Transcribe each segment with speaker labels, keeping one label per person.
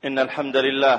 Speaker 1: إن الحمد لله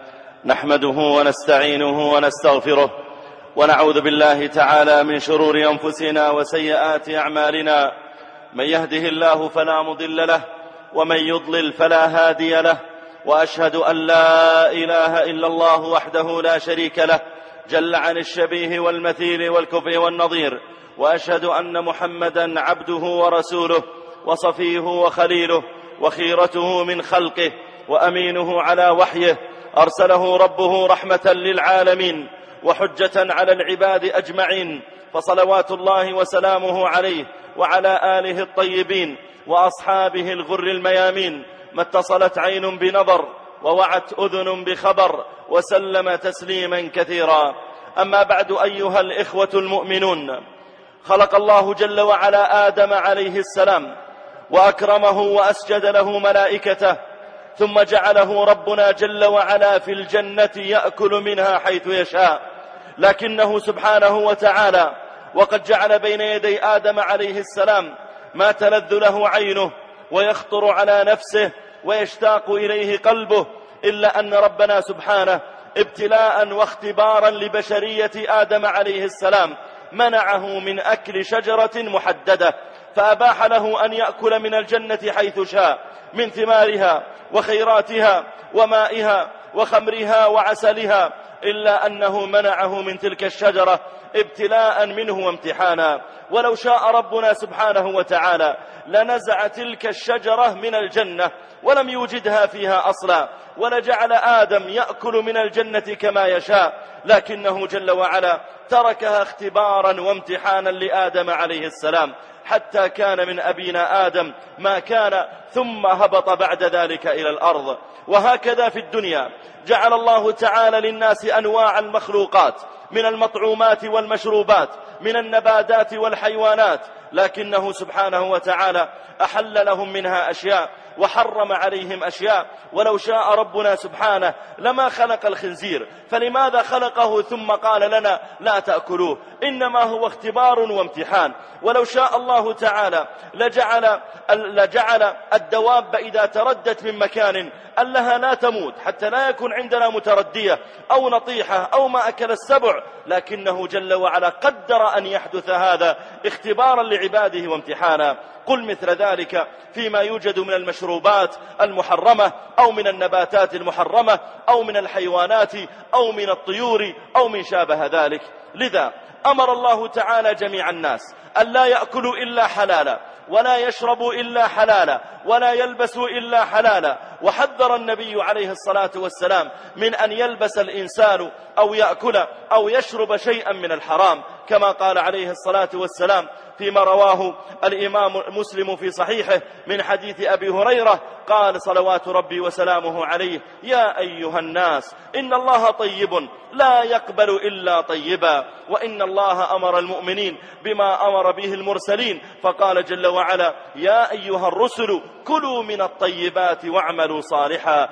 Speaker 1: نحمده ونستعينه ونستغفره ونعوذ بالله تعالى من شرور أنفسنا وسيئات أعمالنا. من يهده الله فلا مضل له ومن يضلل فلا هادي له، وأشهد أن لا إله إلا الله وحده لا شريك له جل عن الشبيه والمثيل والكفء والنظير، وأشهد أن محمدا عبده ورسوله وصفيه وخليله وخيرته من خلقه وأمينه على وحيه، أرسله ربه رحمة للعالمين وحجة على العباد أجمعين، فصلوات الله وسلامه عليه وعلى آله الطيبين وأصحابه الغر الميامين. ما اتصلت عين بنظر ووعت أذن بخبر، وسلم تسليما كثيرا. أما بعد، أيها الإخوة المؤمنون، خلق الله جل وعلا آدم عليه السلام وأكرمه وأسجد له ملائكته، ثم جعله ربنا جل وعلا في الجنة يأكل منها حيث يشاء، لكنه سبحانه وتعالى وقد جعل بين يدي آدم عليه السلام ما تلذ له عينه ويخطر على نفسه ويشتاق إليه قلبه، إلا أن ربنا سبحانه ابتلاء واختبارا لبشرية آدم عليه السلام منعه من أكل شجرة محددة، فأباح له أن يأكل من الجنة حيث شاء من ثمارها وخيراتها ومائها وخمرها وعسلها، إلا أنه منعه من تلك الشجرة ابتلاء منه وامتحانا. ولو شاء ربنا سبحانه وتعالى لنزع تلك الشجرة من الجنة ولم يوجدها فيها أصلا، ولجعل آدم يأكل من الجنة كما يشاء، لكنه جل وعلا تركها اختبارا وامتحانا لآدم عليه السلام، حتى كان من أبينا آدم ما كان، ثم هبط بعد ذلك إلى الأرض. وهكذا في الدنيا جعل الله تعالى للناس أنواع المخلوقات من المطعومات والمشروبات، من النباتات والحيوانات، لكنه سبحانه وتعالى أحل لهم منها أشياء وحرم عليهم أشياء. ولو شاء ربنا سبحانه لما خلق الخنزير، فلماذا خلقه ثم قال لنا لا تأكلوه؟ إنما هو اختبار وامتحان. ولو شاء الله تعالى لجعل الدواب إذا تردت من مكان أنها لا تموت، حتى لا يكون عندنا متردية أو نطيحة أو ما أكل السبع، لكنه جل وعلا قدر أن يحدث هذا اختبارا لعباده وامتحانا. قل مثل ذلك فيما يوجد من المشروبات المحرمة أو من النباتات المحرمة أو من الحيوانات أو من الطيور أو من شابه ذلك. لذا أمر الله تعالى جميع الناس أن لا يأكلوا إلا حلالا، ولا يشربوا إلا حلالا، ولا يلبسوا إلا حلالا. وحذر النبي عليه الصلاة والسلام من أن يلبس الإنسان أو يأكل أو يشرب شيئا من الحرام، كما قال عليه الصلاة والسلام فيما رواه الإمام مسلم في صحيحه من حديث أبي هريرة، قال صلوات ربي وسلامه عليه: يا أيها الناس إن الله طيب لا يقبل إلا طيبا، وإن الله أمر المؤمنين بما أمر به المرسلين، فقال جل وعلا: يا أيها الرسل كلوا من الطيبات واعملوا صالحا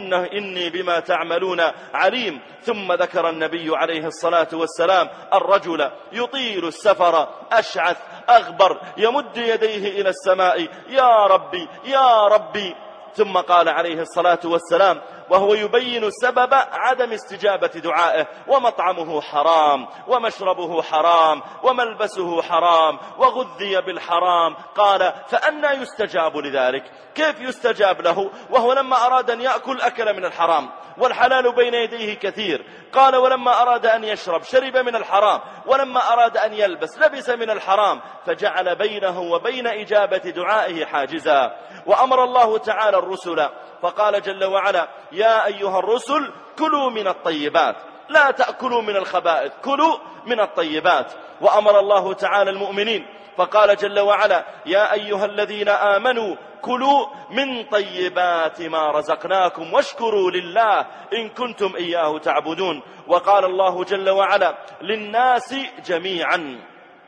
Speaker 1: إني بما تعملون عليم. ثم ذكر النبي عليه الصلاة والسلام الرجل يطيل السفر أشعث أغبر يمد يديه إلى السماء: يا ربي يا ربي. ثم قال عليه الصلاة والسلام وهو يبين سبب عدم استجابة دعائه: ومطعمه حرام ومشربه حرام وملبسه حرام وغذي بالحرام. قال: فأنى يستجاب لذلك؟ كيف يستجاب له وهو لما أراد أن يأكل أكل من الحرام والحلال بين يديه كثير؟ قال: ولما أراد أن يشرب شرب من الحرام، ولما أراد أن يلبس لبس من الحرام، فجعل بينه وبين إجابة دعائه حاجزا. وأمر الله تعالى الرسل فقال جل وعلا: يا أيها الرسل كلوا من الطيبات، لا تأكلوا من الخبائث، كلوا من الطيبات. وأمر الله تعالى المؤمنين فقال جل وعلا: يا أيها الذين آمنوا كلوا من طيبات ما رزقناكم واشكروا لله إن كنتم إياه تعبدون. وقال الله جل وعلا للناس جميعا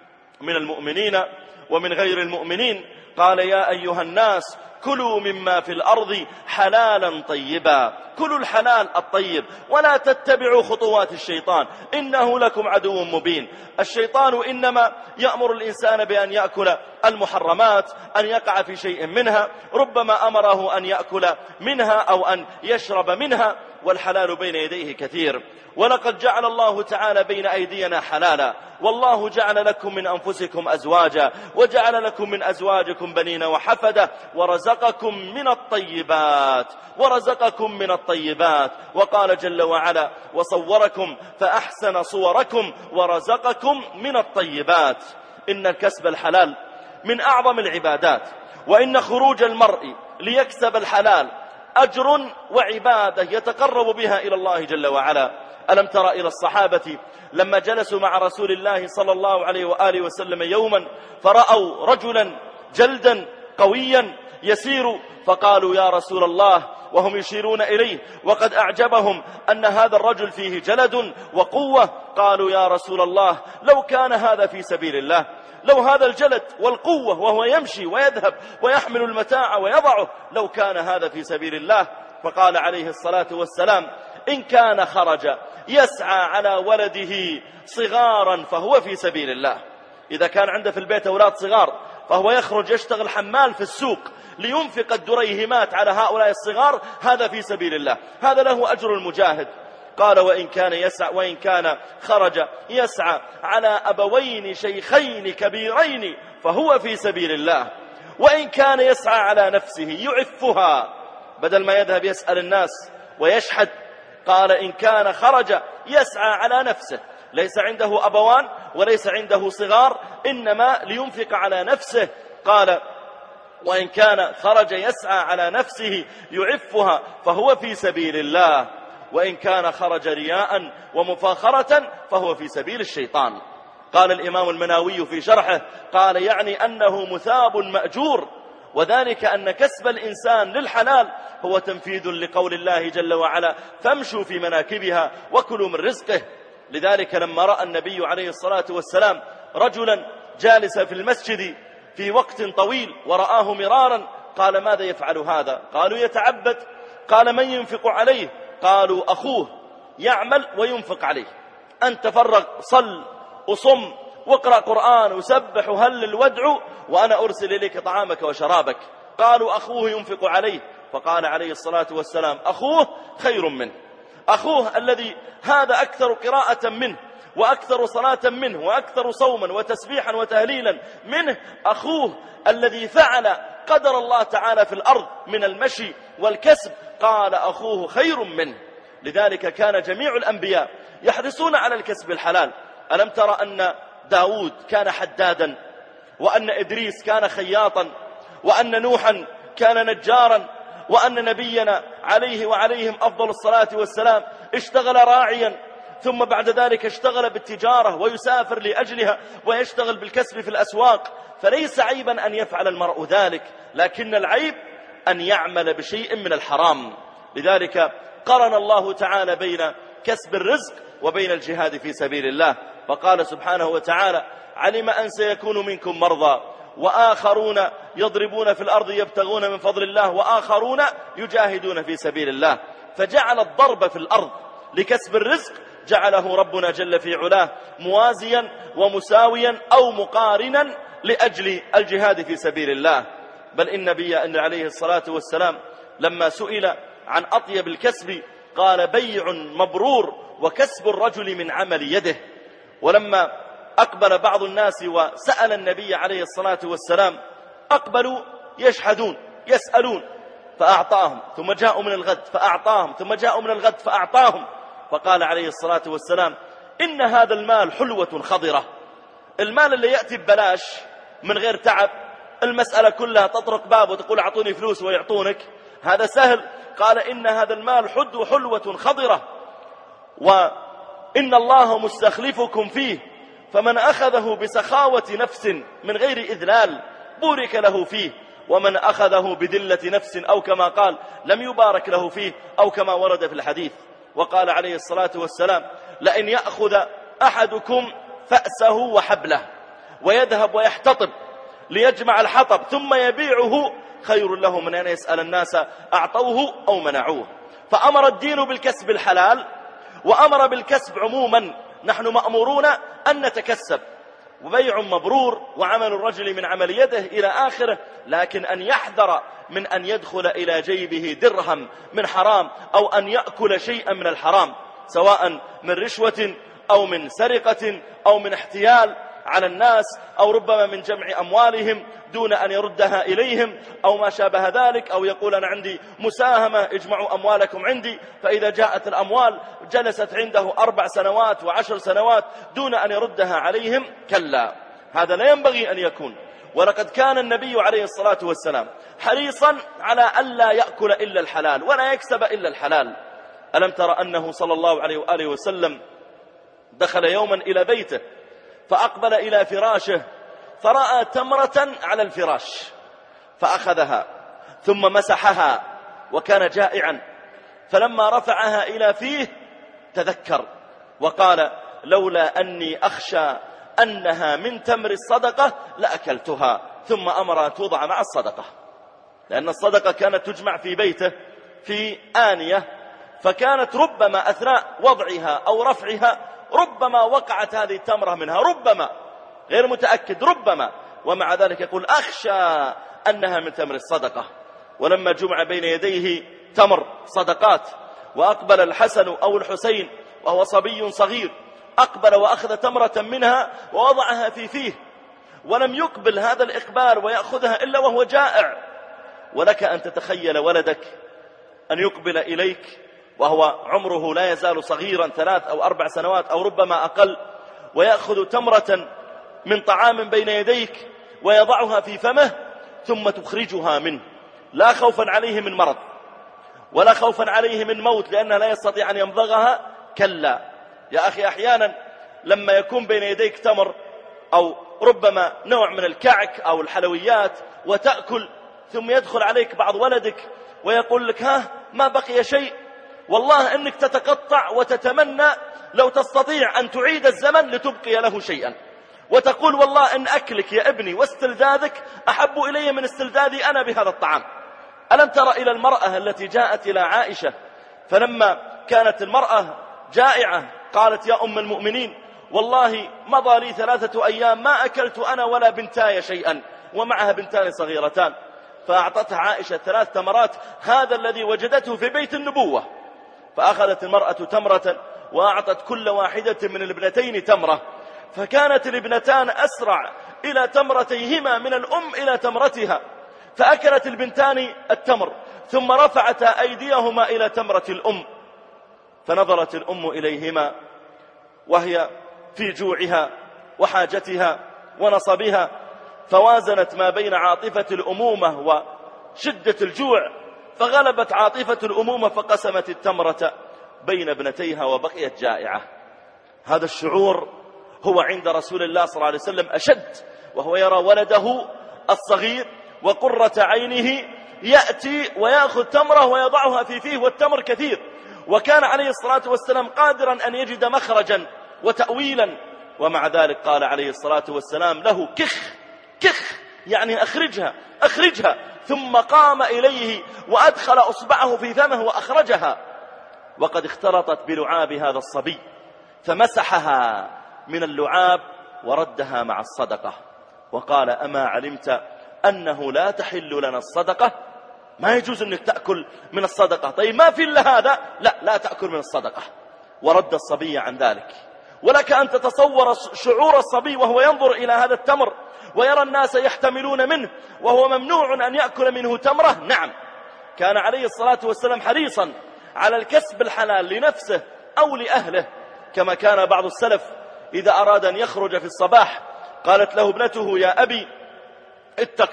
Speaker 1: من المؤمنين ومن غير المؤمنين، قال: يا أيها الناس كلوا مما في الأرض حلالا طيبا، كلوا الحلال الطيب ولا تتبعوا خطوات الشيطان إنه لكم عدو مبين. الشيطان إنما يأمر الإنسان بأن يأكل المحرمات أن يقع في شيء منها، ربما أمره أن يأكل منها أو أن يشرب منها، والحلال بين يديه كثير. ولقد جعل الله تعالى بين أيدينا حلالا، والله جعل لكم من أنفسكم أزواجا وجعل لكم من أزواجكم بنين وحفدة ورزقكم من الطيبات وقال جل وعلا وصوركم فأحسن صوركم ورزقكم من الطيبات. إن الكسب الحلال من أعظم العبادات، وإن خروج المرء ليكسب الحلال أجر وعبادة يتقرب بها إلى الله جل وعلا. ألم تر إلى الصحابة لما جلسوا مع رسول الله صلى الله عليه وآله وسلم يوما فرأوا رجلا جلدا قويا يسير، فقالوا يا رسول الله، وهم يشيرون إليه وقد أعجبهم أن هذا الرجل فيه جلد وقوة، قالوا يا رسول الله لو كان هذا في سبيل الله، لو هذا الجلد والقوة وهو يمشي ويذهب ويحمل المتاع ويضعه، لو كان هذا في سبيل الله. فقال عليه الصلاة والسلام إن كان خرج يسعى على ولده صغارا فهو في سبيل الله. إذا كان عنده في البيت أولاد صغار فهو يخرج يشتغل حمال في السوق لينفق الدريهمات على هؤلاء الصغار، هذا في سبيل الله، هذا له أجر المجاهد. قال وإن كان خرج يسعى على أبوين شيخين كبيرين فهو في سبيل الله. وإن كان يسعى على نفسه يعفها، بدل ما يذهب يسأل الناس ويشحد، قال إن كان خرج يسعى على نفسه، ليس عنده أبوان وليس عنده صغار، إنما لينفق على نفسه. قال وإن كان خرج يسعى على نفسه يعفها فهو في سبيل الله. وإن كان خرج رياء ومفاخرة فهو في سبيل الشيطان. قال الإمام المناوي في شرحه قال يعني أنه مثاب مأجور، وذلك أن كسب الإنسان للحلال هو تنفيذ لقول الله جل وعلا فامشوا في مناكبها وكلوا من رزقه. لذلك لما رأى النبي عليه الصلاة والسلام رجلا جالسا في المسجد في وقت طويل ورآه مرارا، قال ماذا يفعل هذا؟ قالوا يتعبد. قال من ينفق عليه؟ قالوا أخوه يعمل وينفق عليه. أنت فرغ، صل وصم واقرأ قرآن وسبح وهلل وادعو، وأنا أرسل إليك طعامك وشرابك. قالوا أخوه ينفق عليه، فقال عليه الصلاة والسلام أخوه خير منه، أخوه الذي هذا أكثر قراءة منه وأكثر صلاة منه وأكثر صوما وتسبيحا وتهليلا منه، أخوه الذي فعل قدر الله تعالى في الأرض من المشي والكسب، قال أخوه خير منه. لذلك كان جميع الأنبياء يحرصون على الكسب الحلال. ألم ترى أن داود كان حدادا، وأن إدريس كان خياطا، وأن نوحا كان نجارا، وأن نبينا عليه وعليهم أفضل الصلاة والسلام اشتغل راعيا، ثم بعد ذلك اشتغل بالتجارة ويسافر لأجلها ويشتغل بالكسب في الأسواق. فليس عيبا أن يفعل المرء ذلك، لكن العيب أن يعمل بشيء من الحرام. لذلك قرن الله تعالى بين كسب الرزق وبين الجهاد في سبيل الله، فقال سبحانه وتعالى علم أن سيكون منكم مرضى وآخرون يضربون في الأرض يبتغون من فضل الله وآخرون يجاهدون في سبيل الله. فجعل الضرب في الأرض لكسب الرزق جعله ربنا جل في علاه موازيا ومساويا أو مقارنا لأجل الجهاد في سبيل الله. بل إن النبي عليه الصلاة والسلام لما سئل عن أطيب الكسب قال بيع مبرور وكسب الرجل من عمل يده. ولما أقبل بعض الناس وسأل النبي عليه الصلاة والسلام أقبلوا يشحدون يسألون فأعطاهم، ثم جاءوا من الغد فأعطاهم، ثم جاءوا من الغد فأعطاهم. فقال عليه الصلاة والسلام إن هذا المال حلوة خضرة، المال اللي يأتي ببلاش من غير تعب، المسألة كلها تطرق باب وتقول أعطوني فلوس ويعطونك، هذا سهل. قال إن هذا المال حلوة خضرة، وإن الله مستخلفكم فيه، فمن أخذه بسخاوة نفس من غير إذلال بورك له فيه، ومن أخذه بذلة نفس أو كما قال لم يبارك له فيه، أو كما ورد في الحديث. وقال عليه الصلاة والسلام لئن يأخذ أحدكم فأسه وحبله ويذهب ويحتطب ليجمع الحطب ثم يبيعه خير له من أن يسأل الناس أعطوه أو منعوه. فأمر الدين بالكسب الحلال وأمر بالكسب عموما. نحن مأمورون أن نتكسب، وبيع مبرور وعمل الرجل من عمل يده إلى آخره، لكن أن يحذر من أن يدخل إلى جيبه درهم من حرام أو أن يأكل شيئا من الحرام، سواء من رشوة أو من سرقة أو من احتيال على الناس أو ربما من جمع أموالهم دون أن يردها إليهم أو ما شابه ذلك، أو يقول أنا عندي مساهمة اجمعوا أموالكم عندي، فإذا جاءت الأموال جلست عنده 4 سنوات و10 سنوات دون أن يردها عليهم. كلا، هذا لا ينبغي أن يكون. ولقد كان النبي عليه الصلاة والسلام حريصا على ألا يأكل إلا الحلال ولا يكسب إلا الحلال. ألم تر أنه صلى الله عليه وآله وسلم دخل يوما إلى بيته فأقبل إلى فراشه فرأى تمرة على الفراش فأخذها ثم مسحها وكان جائعا، فلما رفعها إلى فيه تذكر وقال لولا أني أخشى أنها من تمر الصدقة لأكلتها، ثم أمر أن توضع مع الصدقة، لأن الصدقة كانت تجمع في بيته في آنية، فكانت ربما أثناء وضعها أو رفعها ربما وقعت هذه التمرة منها، ربما، غير متأكد، ربما، ومع ذلك يقول أخشى أنها من تمر الصدقة. ولما جمع بين يديه تمر صدقات وأقبل الحسن أو الحسين وهو صبي صغير، أقبل وأخذ تمرة منها ووضعها في فيه، ولم يقبل هذا الإقبال ويأخذها إلا وهو جائع. ولك أن تتخيل ولدك أن يقبل إليك وهو عمره لا يزال صغيرا 3 أو 4 سنوات أو ربما أقل، ويأخذ تمرة من طعام بين يديك ويضعها في فمه ثم تخرجها منه، لا خوفا عليه من مرض ولا خوفا عليه من موت لأنه لا يستطيع أن يمضغها. كلا يا أخي، أحيانا لما يكون بين يديك تمر أو ربما نوع من الكعك أو الحلويات وتأكل، ثم يدخل عليك بعض ولدك ويقول لك ها ما بقي شيء، والله أنك تتقطع وتتمنى لو تستطيع أن تعيد الزمن لتبقي له شيئا، وتقول والله أن أكلك يا ابني واستلذاذك أحب إلي من استلذاذي أنا بهذا الطعام. ألم تر إلى المرأة التي جاءت إلى عائشة فلما كانت المرأة جائعة قالت يا أم المؤمنين والله مضى لي 3 أيام ما أكلت أنا ولا بنتاي شيئا، ومعها بنتان صغيرتان، فأعطتها عائشة 3 تمرات، هذا الذي وجدته في بيت النبوة. فأخذت المرأة تمرة وأعطت كل واحدة من الابنتين تمرة، فكانت الابنتان أسرع إلى تمرتيهما من الأم إلى تمرتها، فأكلت البنتان التمر ثم رفعتا أيديهما إلى تمرة الأم، فنظرت الأم إليهما وهي في جوعها وحاجتها ونصبها، فوازنت ما بين عاطفة الأمومة وشدة الجوع، فغلبت عاطفة الأمومة فقسمت التمرة بين ابنتيها وبقيت جائعة. هذا الشعور هو عند رسول الله صلى الله عليه وسلم أشد، وهو يرى ولده الصغير وقرة عينه يأتي ويأخذ تمرة ويضعها في فيه والتمر كثير، وكان عليه الصلاة والسلام قادرا أن يجد مخرجا وتأويلا، ومع ذلك قال عليه الصلاة والسلام له كخ كخ، يعني أخرجها، ثم قام إليه وأدخل أصبعه في فمه وأخرجها، وقد اختلطت بلعاب هذا الصبي فمسحها من اللعاب وردها مع الصدقة، وقال أما علمت أنه لا تحل لنا الصدقة؟ ما يجوز أنك تأكل من الصدقة. طيب ما في إلا هذا، لا تأكل من الصدقة، ورد الصبي عن ذلك. ولك أن تتصور شعور الصبي وهو ينظر إلى هذا التمر ويرى الناس يحتملون منه وهو ممنوع أن يأكل منه تمرة. نعم، كان عليه الصلاة والسلام حريصا على الكسب الحلال لنفسه أو لأهله، كما كان بعض السلف إذا أراد أن يخرج في الصباح قالت له ابنته يا أبي اتق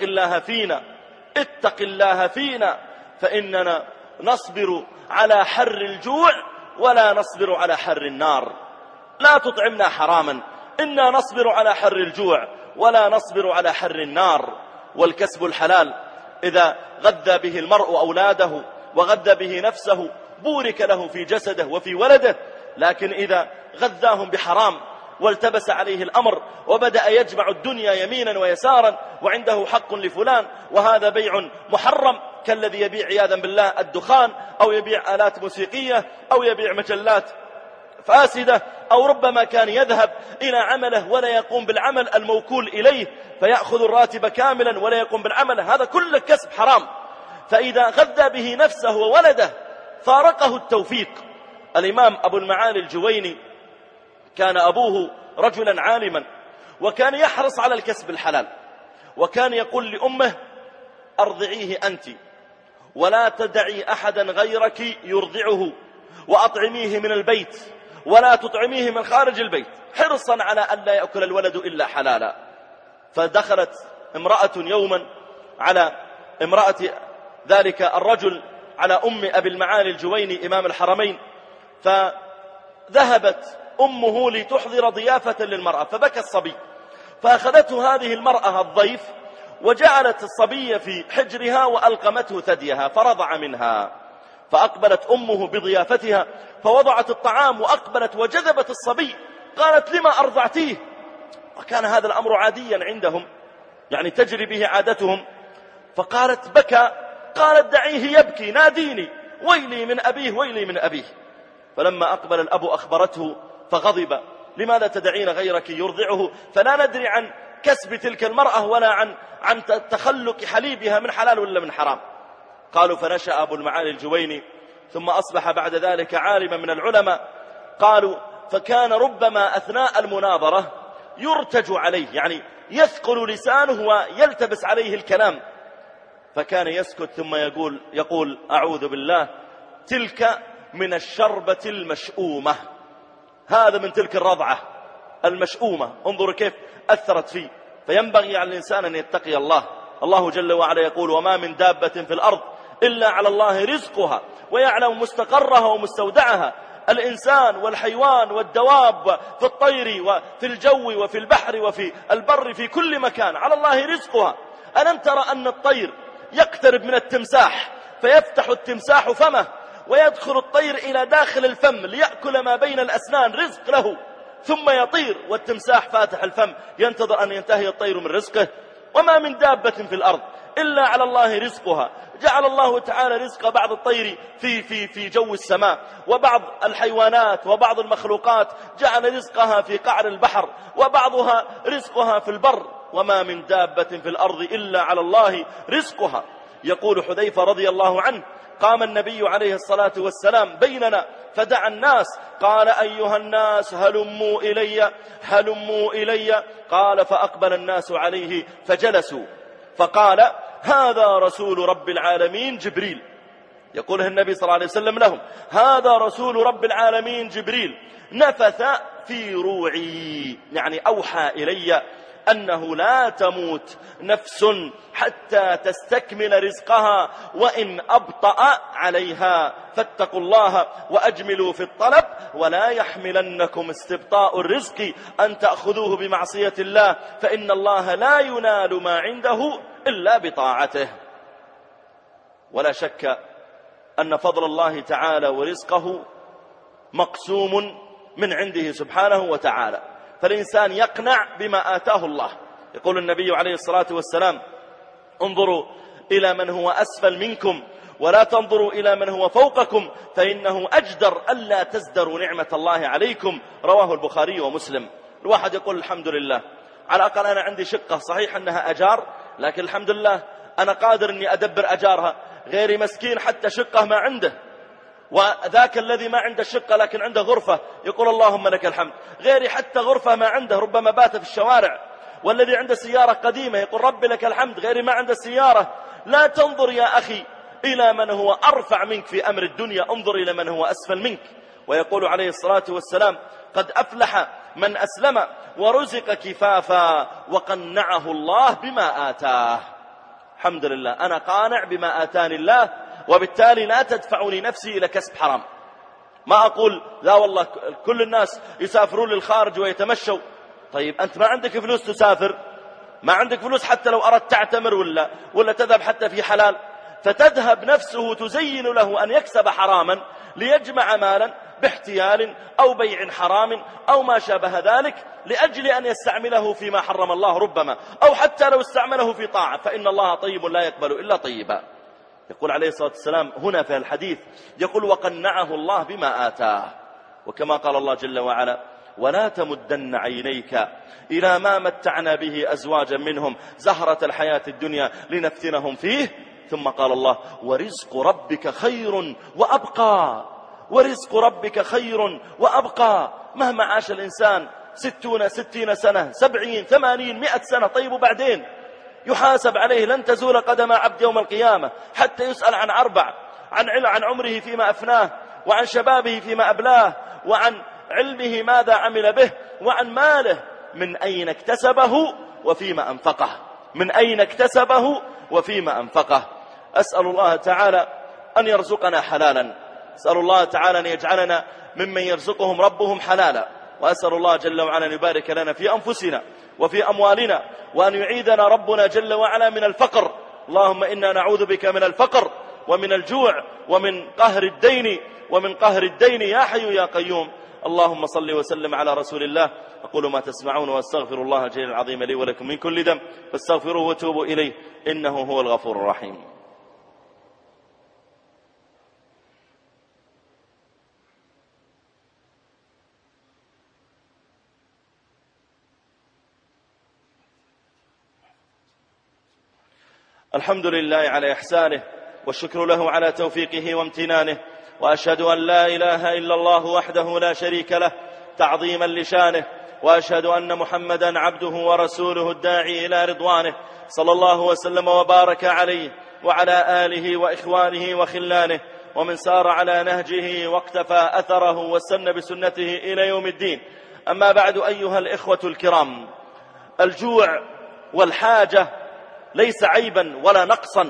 Speaker 1: الله فينا فإننا نصبر على حر الجوع ولا نصبر على حر النار، لا تطعمنا حراما، إنا نصبر على حر الجوع ولا نصبر على حر النار. والكسب الحلال إذا غذى به المرء أولاده وغذى به نفسه بورك له في جسده وفي ولده، لكن إذا غذاهم بحرام والتبس عليه الأمر وبدأ يجمع الدنيا يمينا ويسارا وعنده حق لفلان، وهذا بيع محرم كالذي يبيع عياذا بالله الدخان أو يبيع آلات موسيقية أو يبيع مجلات فاسدة، أو ربما كان يذهب إلى عمله ولا يقوم بالعمل الموكول إليه فيأخذ الراتب كاملا ولا يقوم بالعمل، هذا كله كسب حرام. فإذا غذى به نفسه وولده فارقه التوفيق. الإمام أبو المعالي الجويني كان أبوه رجلا عالما، وكان يحرص على الكسب الحلال، وكان يقول لأمه: أرضعيه أنت ولا تدعي أحدا غيرك يرضعه، وأطعميه من البيت ولا تطعميه من خارج البيت، حرصا على أن لا يأكل الولد إلا حلالا. فدخلت امرأة يوما على امرأة ذلك الرجل، على أم أبي المعالي الجويني إمام الحرمين، فذهبت أمه لتحضر ضيافة للمرأة، فبكى الصبي، فأخذته هذه المرأة الضيف وجعلت الصبي في حجرها وألقمته ثديها فرضع منها. فأقبلت أمه بضيافتها فوضعت الطعام وأقبلت وجذبت الصبي، قالت: لما أرضعتيه؟ وكان هذا الأمر عاديا عندهم، يعني تجري به عادتهم. فقالت: بكى. قالت: دعيه يبكي، ناديني، ويلي من أبيه ويلي من أبيه. فلما أقبل الأب أخبرته فغضب: لماذا تدعين غيرك يرضعه؟ فلا ندري عن كسب تلك المرأة ولا عن تخلق حليبها من حلال ولا من حرام. قالوا: فنشأ أبو المعالي الجويني ثم أصبح بعد ذلك عالما من العلماء. قالوا: فكان ربما أثناء المناظرة يرتج عليه، يعني يثقل لسانه ويلتبس عليه الكلام، فكان يسكت ثم يقول: أعوذ بالله، تلك من الشربة المشؤومة، هذا من تلك الرضعة المشؤومة. انظروا كيف أثرت فيه. فينبغي على الإنسان أن يتقي الله. الله جل وعلا يقول: وما من دابة في الأرض إلا على الله رزقها ويعلم مستقرها ومستودعها. الإنسان والحيوان والدواب في الطير وفي الجو وفي البحر وفي البر في كل مكان على الله رزقها. ألم ترى أن الطير يقترب من التمساح فيفتح التمساح فمه ويدخل الطير إلى داخل الفم ليأكل ما بين الأسنان، رزق له، ثم يطير والتمساح فاتح الفم ينتظر أن ينتهي الطير من رزقه. وما من دابة في الأرض إلا على الله رزقها. جعل الله تعالى رزق بعض الطير في جو السماء، وبعض الحيوانات وبعض المخلوقات جعل رزقها في قعر البحر، وبعضها رزقها في البر. وما من دابة في الأرض إلا على الله رزقها. يقول حذيفة رضي الله عنه: قام النبي عليه الصلاة والسلام بيننا فدعا الناس، قال: أيها الناس هلموا إلي هلموا إلي. قال: فأقبل الناس عليه فجلسوا، فقال: هذا رسول رب العالمين جبريل. يقوله النبي صلى الله عليه وسلم لهم: هذا رسول رب العالمين جبريل نفث في روعي، يعني أوحى إلي أنه لا تموت نفس حتى تستكمل رزقها وإن أبطأ عليها، فاتقوا الله وأجملوا في الطلب ولا يحملنكم استبطاء الرزق أن تأخذوه بمعصية الله، فإن الله لا ينال ما عنده إلا بطاعته. ولا شك أن فضل الله تعالى ورزقه مقسوم من عنده سبحانه وتعالى، فالإنسان يقنع بما آتاه الله. يقول النبي عليه الصلاة والسلام: انظروا إلى من هو أسفل منكم ولا تنظروا إلى من هو فوقكم، فإنه أجدر ألا تزدروا نعمة الله عليكم. رواه البخاري ومسلم. الواحد يقول: الحمد لله، على الأقل أنا عندي شقة، صحيح أنها أجار، لكن الحمد لله أنا قادر أني أدبر أجارها. غيري مسكين حتى شقة ما عنده، وذاك الذي ما عنده شقة لكن عنده غرفة يقول: اللهم لك الحمد. غيري حتى غرفة ما عنده، ربما بات في الشوارع. والذي عنده سيارة قديمة يقول: رب لك الحمد. غيري ما عنده سيارة. لا تنظر يا أخي إلى من هو أرفع منك في أمر الدنيا، انظر إلى من هو أسفل منك. ويقول عليه الصلاة والسلام: قد أفلح من أسلم ورزق كفافا وقنعه الله بما آتاه. الحمد لله، أنا قانع بما آتاني الله، وبالتالي لا تدفعني نفسي إلى كسب حرام. ما أقول لا والله كل الناس يسافرون للخارج ويتمشوا. طيب أنت ما عندك فلوس تسافر، ما عندك فلوس حتى لو أردت تعتمر ولا تذهب حتى في حلال، فتذهب نفسه تزين له أن يكسب حراما ليجمع مالا باحتيال أو بيع حرام أو ما شابه ذلك، لأجل أن يستعمله فيما حرم الله ربما، أو حتى لو استعمله في طاعة، فإن الله طيب لا يقبل إلا طيبا. يقول عليه الصلاة والسلام هنا في الحديث، يقول: وقنعه الله بما آتاه. وكما قال الله جل وعلا: ولا تمدن عينيك إلى ما متعنا به أزواجا منهم زهرة الحياة الدنيا لنفتنهم فيه. ثم قال الله: ورزق ربك خير وأبقى. ورزق ربك خير وأبقى. مهما عاش الإنسان 60 سنة 70 80 100 سنة، طيب وبعدين يحاسب عليه. لن تزول قدم عبد يوم القيامة حتى يسأل عن 4: عن عمره فيما أفناه، وعن شبابه فيما أبلاه، وعن علمه ماذا عمل به، وعن ماله من أين اكتسبه وفيما أنفقه. من أين اكتسبه وفيما أنفقه. أسأل الله تعالى أن يرزقنا حلالا. أسأل الله تعالى أن يجعلنا ممن يرزقهم ربهم حلالا. وأسأل الله جل وعلا أن يبارك لنا في أنفسنا وفي أموالنا، وأن يعيدنا ربنا جل وعلا من الفقر. اللهم إنا نعوذ بك من الفقر ومن الجوع ومن قهر الدين يا حي يا قيوم. اللهم صل وسلم على رسول الله. أقول ما تسمعون وأستغفر الله الجليل العظيم لي ولكم من كل ذنب فاستغفروه وتوبوا إليه إنه هو الغفور الرحيم. الحمد لله على إحسانه، والشكر له على توفيقه وامتنانه، وأشهد أن لا إله إلا الله وحده لا شريك له تعظيما لشانه، وأشهد أن محمدا عبده ورسوله الداعي إلى رضوانه، صلى الله وسلم وبارك عليه وعلى آله وإخوانه وخلانه ومن سار على نهجه واقتفى أثره واستنى بسنته إلى يوم الدين. أما بعد، أيها الإخوة الكرام، الجوع والحاجة ليس عيبا ولا نقصا،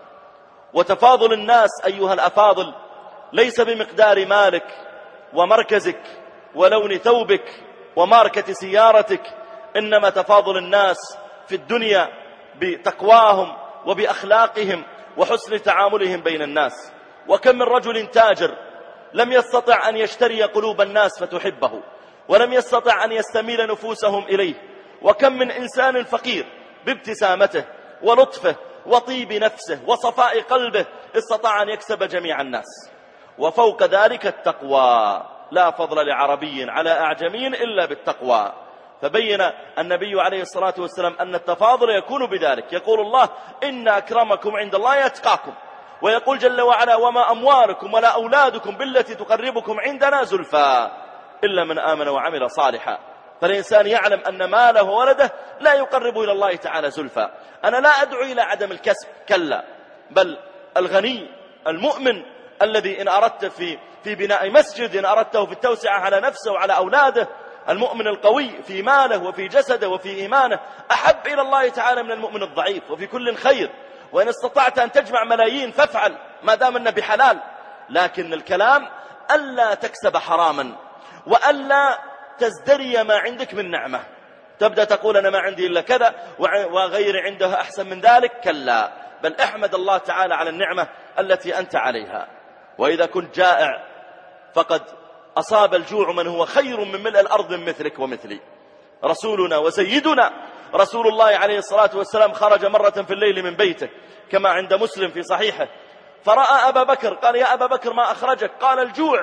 Speaker 1: وتفاضل الناس أيها الأفاضل ليس بمقدار مالك ومركزك ولون ثوبك وماركة سيارتك، إنما تفاضل الناس في الدنيا بتقواهم وبأخلاقهم وحسن تعاملهم بين الناس. وكم من رجل تاجر لم يستطع أن يشتري قلوب الناس فتحبه، ولم يستطع أن يستميل نفوسهم إليه. وكم من إنسان فقير بابتسامته ولطفه وطيب نفسه وصفاء قلبه استطاع أن يكسب جميع الناس. وفوق ذلك التقوى، لا فضل لعربي على أعجمي إلا بالتقوى. فبين النبي عليه الصلاة والسلام أن التفاضل يكون بذلك. يقول الله: إن أكرمكم عند الله يتقاكم. ويقول جل وعلا: وما أموالكم ولا أولادكم بالتي تقربكم عندنا زلفى إلا من آمن وعمل صالحا. فالإنسان يعلم أن ماله وولده لا يقرب إلى الله تعالى زلفى. أنا لا أدعو إلى عدم الكسب، كلا، بل الغني المؤمن الذي إن أردت في بناء مسجد، إن أردته في التوسعة على نفسه وعلى أولاده، المؤمن القوي في ماله وفي جسده وفي إيمانه أحب إلى الله تعالى من المؤمن الضعيف، وفي كل خير. وإن استطعت أن تجمع ملايين فافعل ما دام أنه بحلال. لكن الكلام ألا تكسب حراما، وألا تزدري ما عندك من نعمة، تبدأ تقول أنا ما عندي إلا كذا وغير عنده أحسن من ذلك. كلا، بل احمد الله تعالى على النعمة التي أنت عليها. وإذا كنت جائع فقد أصاب الجوع من هو خير من ملء الأرض من مثلك ومثلي. رسولنا وسيدنا رسول الله عليه الصلاة والسلام خرج مرة في الليل من بيته كما عند مسلم في صحيحه، فرأى أبا بكر، قال: يا أبا بكر ما أخرجك؟ قال: الجوع.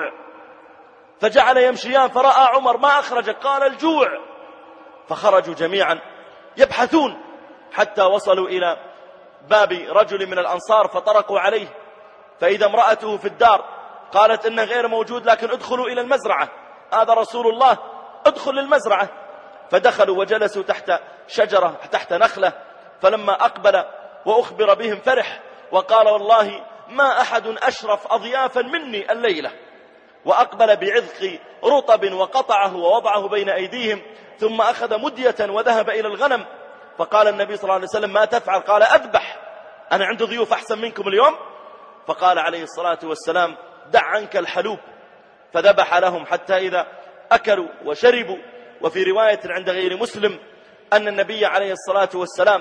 Speaker 1: فجعل يمشيان، فرأى عمر: ما أخرجك؟ قال: الجوع. فخرجوا جميعا يبحثون حتى وصلوا إلى باب رجل من الأنصار فطرقوا عليه، فإذا امرأته في الدار قالت إنه غير موجود، لكن ادخلوا إلى المزرعة، هذا رسول الله، ادخل للمزرعة. فدخلوا وجلسوا تحت شجرة تحت نخلة، فلما أقبل وأخبر بهم فرح وقال: والله ما أحد أشرف أضيافا مني الليلة. وأقبل بعذق رطب وقطعه ووضعه بين أيديهم، ثم أخذ مدية وذهب إلى الغنم. فقال النبي صلى الله عليه وسلم: ما تفعل؟ قال: أذبح، أنا عندي ضيوف أحسن منكم اليوم. فقال عليه الصلاة والسلام: دع عنك الحلوب. فذبح لهم حتى إذا أكلوا وشربوا. وفي رواية عند غير مسلم أن النبي عليه الصلاة والسلام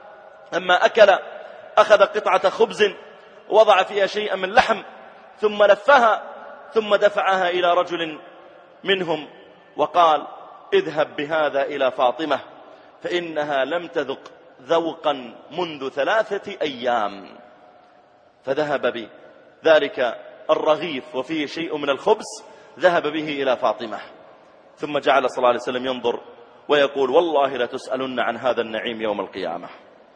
Speaker 1: لما أكل أخذ قطعة خبز ووضع فيها شيئا من لحم ثم لفها ثم دفعها إلى رجل منهم وقال: اذهب بهذا إلى فاطمة فإنها لم تذق ذوقا منذ 3 أيام. فذهب بذلك الرغيف وفيه شيء من الخبز ذهب به إلى فاطمة، ثم جعل صلى الله عليه وسلم ينظر ويقول: والله لتسألن عن هذا النعيم يوم القيامة،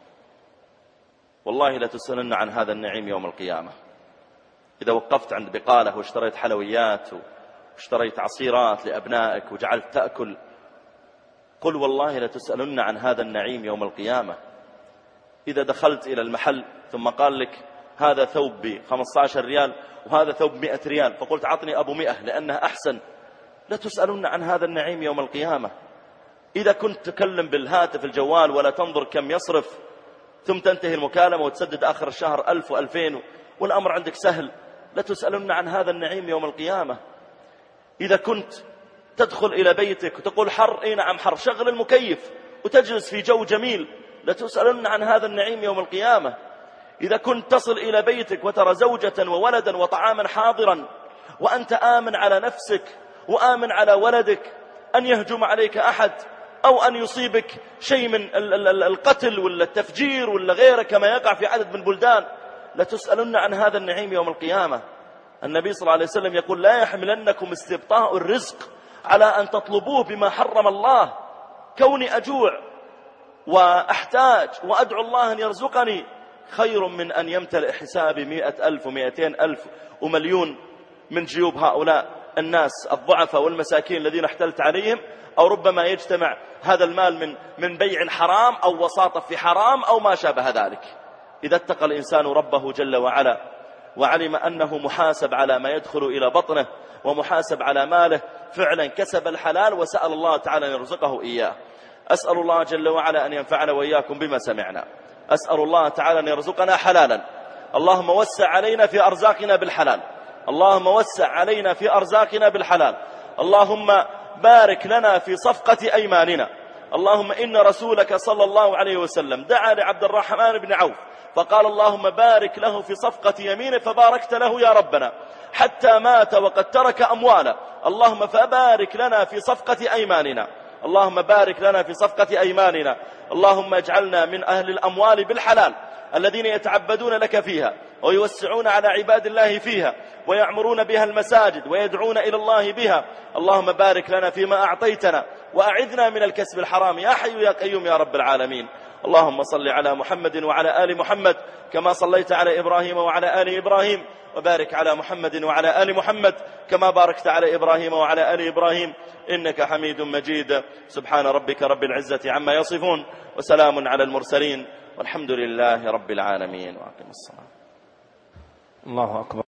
Speaker 1: والله لتسألن عن هذا النعيم يوم القيامة. إذا وقفت عند بقالة واشتريت حلويات واشتريت عصيرات لأبنائك وجعلت تأكل، قل: والله لتسألن عن هذا النعيم يوم القيامة. إذا دخلت إلى المحل ثم قال لك: هذا ثوب ب15 ريال وهذا ثوب 100 ريال، فقلت: عطني أبو 100 لأنها أحسن، لتسألن عن هذا النعيم يوم القيامة. إذا كنت تكلم بالهاتف الجوال ولا تنظر كم يصرف، ثم تنتهي المكالمة وتسدد آخر الشهر 1000 و2000 والأمر عندك سهل، لتسألن عن هذا النعيم يوم القيامة. إذا كنت تدخل إلى بيتك وتقول: حر، إيه نعم حر، شغل المكيف وتجلس في جو جميل، لتسألن عن هذا النعيم يوم القيامة. إذا كنت تصل إلى بيتك وترى زوجة وولدا وطعاما حاضرا وأنت آمن على نفسك وآمن على ولدك أن يهجم عليك أحد أو أن يصيبك شيء من القتل ولا التفجير ولا غيره كما يقع في عدد من البلدان، لتسألن عن هذا النعيم يوم القيامة. النبي صلى الله عليه وسلم يقول: لا يحملنكم استبطاء الرزق على أن تطلبوه بما حرم الله. كوني أجوع وأحتاج وأدعو الله أن يرزقني خير من أن يمتلئ حسابي 100,000 و200,000 ومليون من جيوب هؤلاء الناس الضعفاء والمساكين الذين احتلت عليهم، أو ربما يجتمع هذا المال من بيع حرام أو وساطة في حرام أو ما شابه ذلك. إذا اتقى الإنسان ربه جل وعلا وعلم أنه محاسب على ما يدخل إلى بطنه ومحاسب على ماله، فعلا كسب الحلال وسأل الله تعالى أن يرزقه إياه. أسأل الله جل وعلا أن ينفعنا وإياكم بما سمعنا. أسأل الله تعالى أن يرزقنا حلالا. اللهم وسع علينا في أرزاقنا بالحلال، اللهم وسع علينا في أرزاقنا بالحلال. اللهم بارك لنا في صفقة أيماننا. اللهم إن رسولك صلى الله عليه وسلم دعا لعبد الرحمن بن عوف فقال: اللهم بارك له في صفقة يمينه، فباركت له يا ربنا حتى مات وقد ترك أموالا. اللهم فبارك لنا في صفقة أيماننا، اللهم بارك لنا في صفقة أيماننا. اللهم اجعلنا من أهل الأموال بالحلال الذين يتعبدون لك فيها ويوسعون على عباد الله فيها ويعمرون بها المساجد ويدعون إلى الله بها. اللهم بارك لنا فيما أعطيتنا وأعذنا من الكسب الحرام يا حي يا قيوم يا رب العالمين. اللهم صل على محمد وعلى آل محمد كما صليت على إبراهيم وعلى آل إبراهيم، وبارك على محمد وعلى آل محمد كما باركت على إبراهيم وعلى آل إبراهيم إنك حميد مجيد. سبحان ربك رب العزة عما يصفون، وسلام على المرسلين، والحمد لله رب العالمين. وأقم الصلاة.
Speaker 2: الله أكبر.